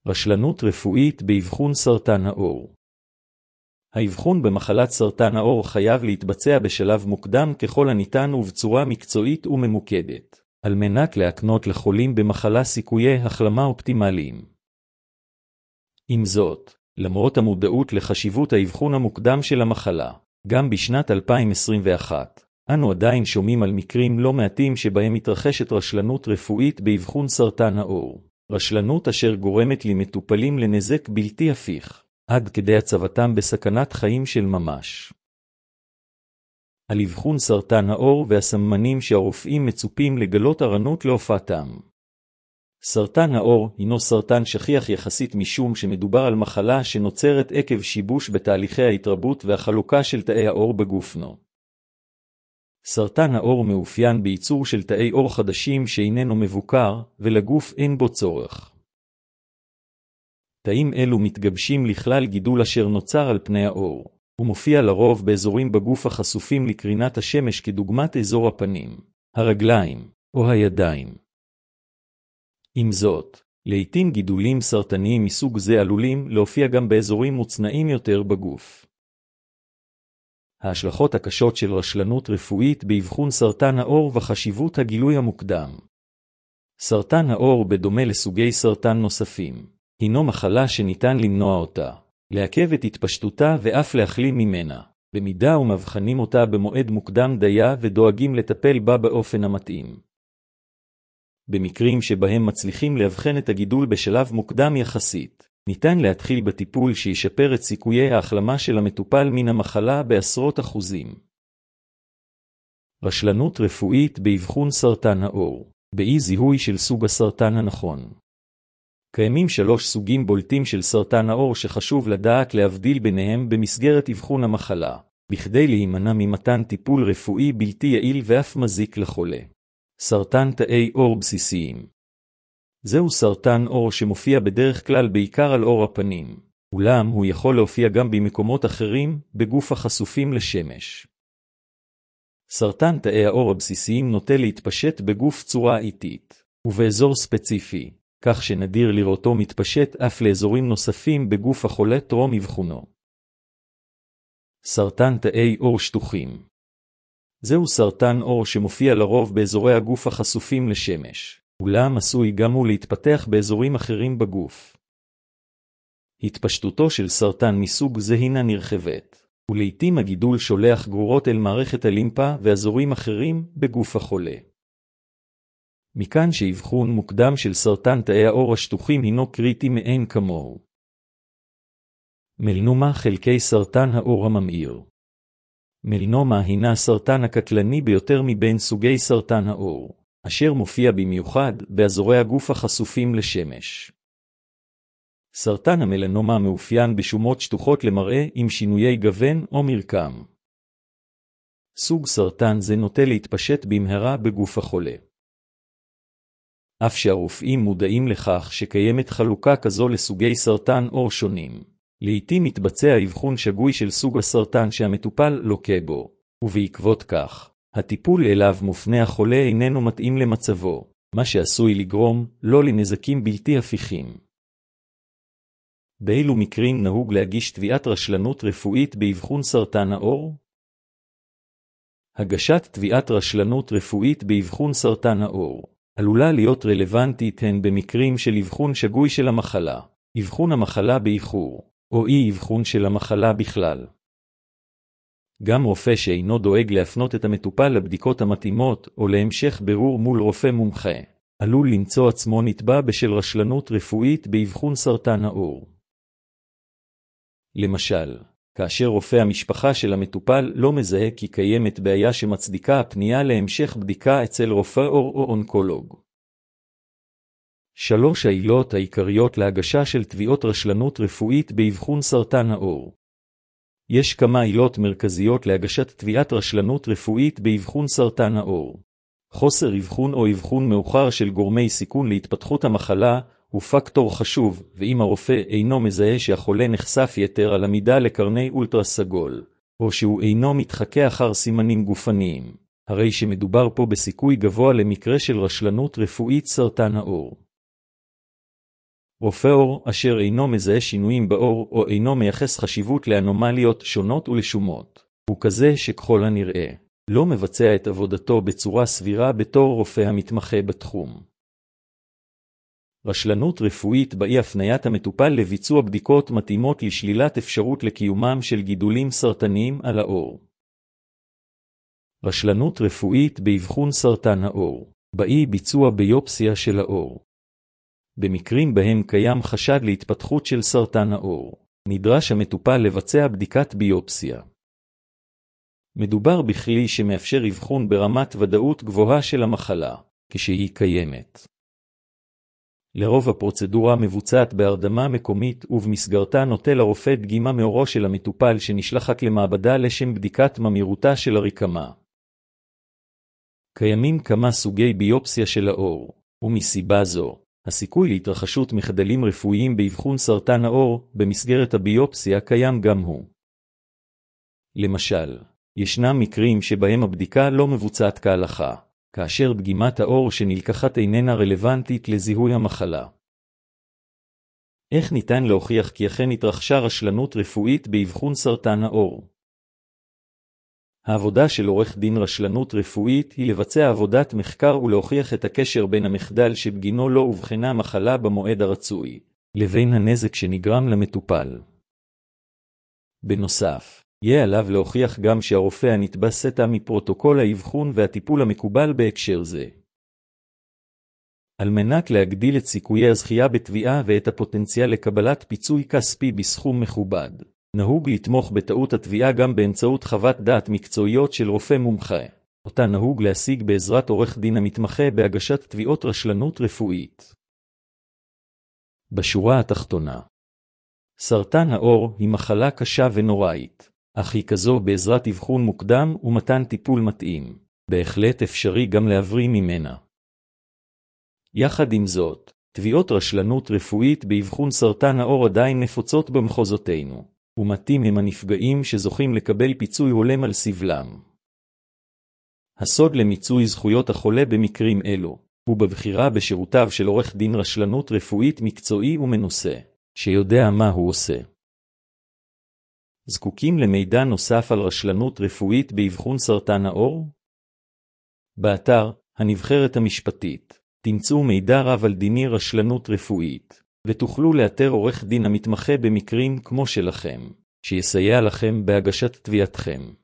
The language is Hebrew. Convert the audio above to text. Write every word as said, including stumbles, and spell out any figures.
רשלנות רפואית באבחון סרטן העור. האבחון במחלת סרטן העור חייב להתבצע בשלב מוקדם ככל הניתן ובצורה מקצועית וממוקדת, על מנת להקנות לחולים במחלה סיכויי החלמה אופטימליים. עם זאת, למרות המודעות לחשיבות האבחון המוקדם של המחלה, גם בשנת אלפיים עשרים ואחת, אנו עדיין שומעים על מקרים לא מעטים שבהם מתרחשת רשלנות רפואית באבחון סרטן העור. רשלנות אשר גורמת למטופלים לנזק בלתי הפיך, עד כדי הצבתם בסכנת חיים של ממש. על אבחון סרטן העור והסממנים שהרופאים מצופים לגלות ערנות להופעתם. סרטן העור הינו סרטן שכיח יחסית משום שמדובר על מחלה שנוצרת עקב שיבוש בתהליכי ההתרבות והחלוקה של תאי העור בגופנו. סרטן העור מאופיין בייצור של תאי עור חדשים שאיננו מבוקר, ולגוף אין בו צורך. תאים אלו מתגבשים לכלל גידול אשר נוצר על פני העור, ומופיע לרוב באזורים בגוף החשופים לקרינת השמש כדוגמת אזור הפנים, הרגליים או הידיים. עם זאת, לעתים גידולים סרטניים מסוג זה עלולים להופיע גם באזורים מוצנעים יותר בגוף. ההשלכות הקשות של רשלנות רפואית באבחון סרטן העור וחשיבות הגילוי המוקדם. סרטן העור, בדומה לסוגי סרטן נוספים, הינו מחלה שניתן למנוע אותה, לעכב את התפשטותה ואף להחלים ממנה, במידה ומבחנים אותה במועד מוקדם דיה ודואגים לטפל בה באופן המתאים. במקרים שבהם מצליחים להבחן את הגידול בשלב מוקדם יחסית, ניתן להתחיל בטיפול שישפר את סיכויי ההחלמה של המטופל מן המחלה בעשרות אחוזים. רשלנות רפואית באבחון סרטן העור, באי זיהוי של סוג הסרטן הנכון. קיימים שלוש סוגים בולטים של סרטן העור שחשוב לדעת להבדיל ביניהם במסגרת אבחון המחלה, בכדי להימנע ממתן טיפול רפואי בלתי יעיל ואף מזיק לחולה. סרטן תאי עור בסיסיים. זהו סרטן עור שמופיע בדרך כלל בעיקר על עור הפנים, אולם הוא יכול להופיע גם במקומות אחרים בגוף החשופים לשמש. סרטן תאי העור הבסיסיים נוטה להתפשט בגוף צורה איטית, ובאזור ספציפי, כך שנדיר לראותו מתפשט אף לאזורים נוספים בגוף החולה טרום אבחונו. סרטן תאי עור שטוחים. זהו סרטן עור שמופיע לרוב באזורי הגוף החשופים לשמש, אולם עשוי גם הוא להתפתח באזורים אחרים בגוף. התפשטותו של סרטן מסוג זה הינה נרחבת, ולעיתים הגידול שולח גרורות אל מערכת הלימפה ואזורים אחרים בגוף החולה. מכאן שאבחון מוקדם של סרטן תאי העור השטוחים הינו קריטי מאין כמוהו. מלנומה, חלקי סרטן העור הממאיר. מלנומה הינה הסרטן הקטלני ביותר מבין סוגי סרטן העור, אשר מופיע במיוחד באזורי הגוף החשופים לשמש. סרטן המלנומה מאופיין בשומות שטוחות למראה עם שינויי גוון או מרקם. סוג סרטן זה נוטה להתפשט במהרה בגוף החולה. אף שהרופאים מודעים לכך שקיימת חלוקה כזו לסוגי סרטן עור שונים, לעתים מתבצע אבחון שגוי של סוג הסרטן שהמטופל לוקה בו, ובעקבות כך, הטיפול אליו מופנה החולה איננו מתאים למצבו, מה שעשוי לגרום לא לנזקים בלתי הפיכים. באילו מקרים נהוג להגיש תביעת רשלנות רפואית באבחון סרטן העור? הגשת תביעת רשלנות רפואית באבחון סרטן העור עלולה להיות רלוונטית הן במקרים של אבחון שגוי של המחלה, אבחון המחלה באיחור, או אי אבחון של המחלה בכלל. גם רופא שאינו דואג להפנות את המטופל לבדיקות המתאימות או להמשך בירור מול רופא מומחה, עלול למצוא עצמו נתבע בשל רשלנות רפואית באבחון סרטן העור. למשל, כאשר רופא המשפחה של המטופל לא מזהה כי קיימת בעיה שמצדיקה הפנייה להמשך בדיקה אצל רופא עור או אונקולוג. שלוש העילות העיקריות להגשה של תביעות רשלנות רפואית באבחון סרטן העור. יש כמה עילות מרכזיות להגשת תביעת רשלנות רפואית באבחון סרטן העור. חוסר אבחון או אבחון מאוחר של גורמי סיכון להתפתחות המחלה הוא פקטור חשוב, ואם הרופא אינו מזהה שהחולה נחשף יתר על המידה לקרני אולטרה סגול, או שהוא אינו מתחכה אחר סימנים גופניים, הרי שמדובר פה בסיכוי גבוה למקרה של רשלנות רפואית סרטן העור. רופא עור אשר אינו מזהה שינויים בעור או אינו מייחס חשיבות לאנומליות שונות ולשומות, הוא כזה שככל הנראה לא מבצע את עבודתו בצורה סבירה בתור רופא המתמחה בתחום. רשלנות רפואית באי הפניית המטופל לביצוע בדיקות מתאימות לשלילת אפשרות לקיומם של גידולים סרטניים על העור. רשלנות רפואית באבחון סרטן העור, באי ביצוע ביופסיה של העור. במקרים בהם קיים חשד להתפתחות של סרטן העור, נדרש המטופל לבצע בדיקת ביופסיה. מדובר בכלי שמאפשר אבחון ברמת ודאות גבוהה של המחלה, כשהיא קיימת. לרוב הפרוצדורה מבוצעת בהרדמה מקומית ובמסגרתה נוטל הרופא דגימה מעורו של המטופל שנשלחת למעבדה לשם בדיקת ממירותה של הרקמה. קיימים כמה סוגי ביופסיה של העור, ומסיבה זו, הסיכוי להתרחשות מחדלים רפואיים באבחון סרטן העור במסגרת הביופסיה קיים גם הוא. למשל, ישנם מקרים שבהם הבדיקה לא מבוצעת כהלכה, כאשר דגימת העור שנלקחת איננה רלוונטית לזיהוי המחלה. איך ניתן להוכיח כי אכן התרחשה רשלנות רפואית באבחון סרטן העור? העבודה של עורך דין רשלנות רפואית היא לבצע עבודת מחקר ולהוכיח את הקשר בין המחדל שבגינו לא אובחנה המחלה במועד הרצוי, לבין הנזק שנגרם למטופל. בנוסף, יהיה עליו להוכיח גם שהרופא הנתבע סטה מפרוטוקול האבחון והטיפול המקובל בהקשר זה. על מנת להגדיל את סיכויי הזכייה בתביעה ואת הפוטנציאל לקבלת פיצוי כספי בסכום מכובד, נהוג לתמוך בטעות התביעה גם באמצעות חוות דעת מקצועיות של רופא מומחה, אותה נהוג להשיג בעזרת עורך דין המתמחה בהגשת תביעות רשלנות רפואית. בשורה התחתונה, סרטן העור היא מחלה קשה ונוראית, אך היא כזו בעזרת אבחון מוקדם ומתן טיפול מתאים, בהחלט אפשרי גם להבריא ממנה. יחד עם זאת, תביעות רשלנות רפואית באבחון סרטן העור עדיין נפוצות במחוזותינו, ומתים הם הנפגעים שזוכים לקבל פיצוי הולם על סבלם. הסוד למיצוי זכויות החולה במקרים אלו, הוא בבחירה בשירותיו של עורך דין רשלנות רפואית מקצועי ומנוסה, שיודע מה הוא עושה. זקוקים למידע נוסף על רשלנות רפואית באבחון סרטן העור? באתר הנבחרת המשפטית תמצאו מידע רב על דיני רשלנות רפואית, ותוכלו לאתר עורך דין המתמחה במקרים כמו שלכם, שיסייע לכם בהגשת תביעתכם.